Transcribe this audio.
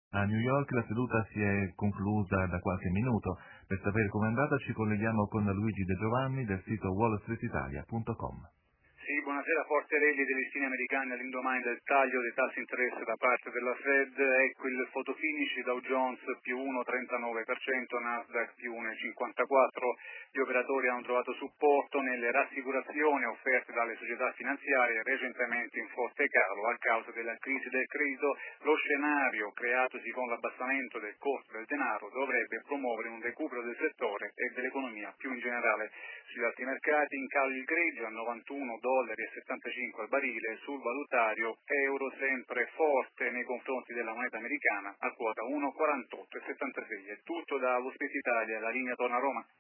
A New York la seduta si è conclusa da qualche minuto. Per sapere com'è andata ci colleghiamo con Luigi De Giovanni del sito wallstreetitalia.com. Sì, buonasera. Forte rally dei listini americani all'indomani del taglio dei tassi interesse da parte della Fed. Ecco il fotofinish: Dow Jones più 1,39%, Nasdaq più 1,54%. Gli operatori hanno trovato supporto nelle rassicurazioni offerte dalle società finanziarie recentemente in forte calo a causa della crisi del credito. Lo scenario creatosi con l'abbassamento del costo del denaro dovrebbe promuovere un recupero del settore e dell'economia più in generale. Sugli altri mercati in calo il greggio a $91,75 al barile, sul valutario euro sempre forte nei confronti della moneta americana a quota 1,48,76. È tutto da Wall Street Italia, la linea torna a Roma.